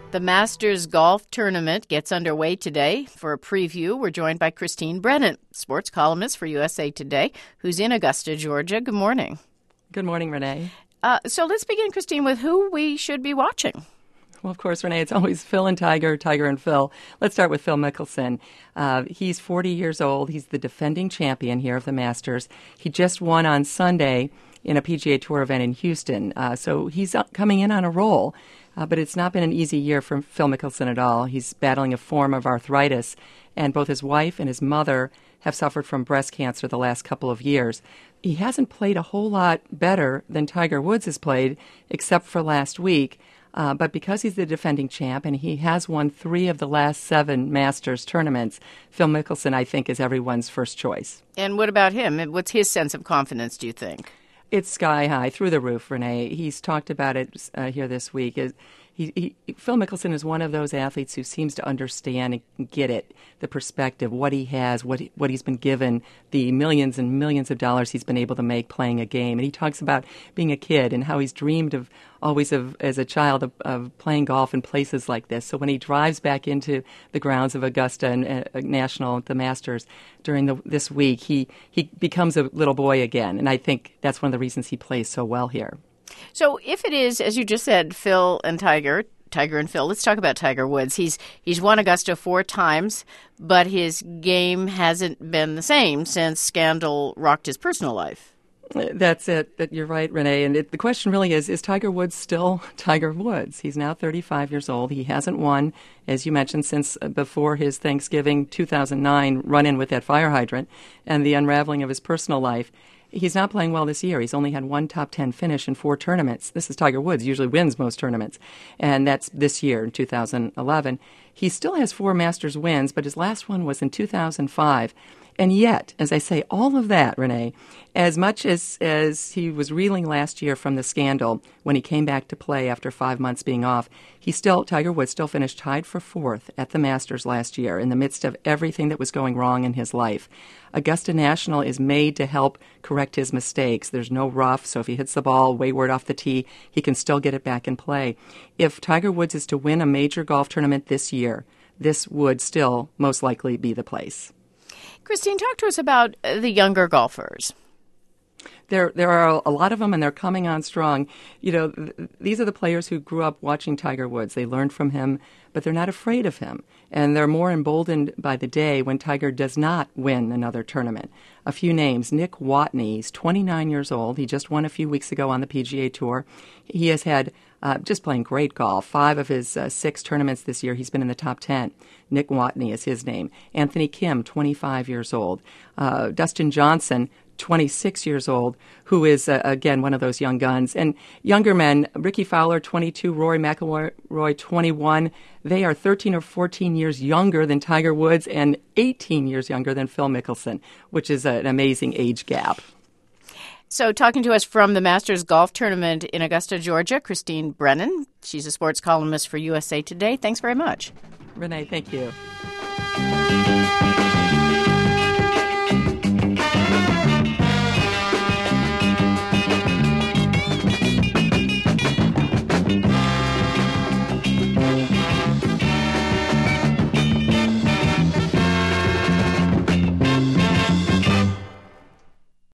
The Masters Golf Tournament gets underway today. For a preview, we're joined by Christine Brennan, sports columnist for USA Today, who's in Augusta, Georgia. Good morning. Good morning, Renee. So let's begin, Christine, with who we should be watching. Well, of course, Renee, it's always Phil and Tiger, Tiger and Phil. Let's start with Phil Mickelson. He's 40 years old. He's the defending champion here of the Masters. He just won on Sunday in a PGA Tour event in Houston. So he's coming in on a roll. But it's not been an easy year for Phil Mickelson at all. He's battling a form of arthritis, and both his wife and his mother have suffered from breast cancer the last couple of years. He hasn't played a whole lot better than Tiger Woods has played, except for last week. But because he's the defending champ and he has won 3 of the last 7 Masters tournaments, Phil Mickelson, I think, is everyone's first choice. And what about him? What's his sense of confidence, do you think? It's sky high, through the roof, Renee. He's talked about it here this week. Phil Mickelson is one of those athletes who seems to understand and get it, the perspective, what he has, what he's been given, the millions and millions of dollars he's been able to make playing a game. And he talks about being a kid and how he's dreamed always as a child of playing golf in places like this. So when he drives back into the grounds of Augusta and National, the Masters, during this week, he becomes a little boy again. And I think that's one of the reasons he plays so well here. So if it is, as you just said, Phil and Tiger and Phil, let's talk about Tiger Woods. He's won Augusta 4 times, but his game hasn't been the same since scandal rocked his personal life. That's it. You're right, Renee. And the question really is Tiger Woods still Tiger Woods? He's now 35 years old. He hasn't won, as you mentioned, since before his Thanksgiving 2009 run-in with that fire hydrant and the unraveling of his personal life. He's not playing well this year. He's only had 1 top 10 finish in 4 tournaments. This is Tiger Woods, usually wins most tournaments. And that's this year in 2011. He still has 4 Masters wins, but his last one was in 2005. And yet, as I say, all of that, Renee, as much as he was reeling last year from the scandal when he came back to play after 5 months being off, Tiger Woods still finished tied for 4th at the Masters last year in the midst of everything that was going wrong in his life. Augusta National is made to help correct his mistakes. There's no rough, so if he hits the ball wayward off the tee, he can still get it back in play. If Tiger Woods is to win a major golf tournament this year, this would still most likely be the place. Christine, talk to us about the younger golfers. There are a lot of them, and they're coming on strong. You know, these are the players who grew up watching Tiger Woods. They learned from him, but they're not afraid of him. And they're more emboldened by the day when Tiger does not win another tournament. A few names. Nick Watney, he's 29 years old. He just won a few weeks ago on the PGA Tour. He has had just playing great golf. 5 of his 6 tournaments this year, he's been in the top 10. Nick Watney is his name. Anthony Kim, 25 years old. Dustin Johnson, 26 years old, who is, again, one of those young guns. And younger men, Ricky Fowler, 22, Rory McIlroy, 21. They are 13 or 14 years younger than Tiger Woods and 18 years younger than Phil Mickelson, which is an amazing age gap. So talking to us from the Masters Golf Tournament in Augusta, Georgia, Christine Brennan. She's a sports columnist for USA Today. Thanks very much. Renee, thank you.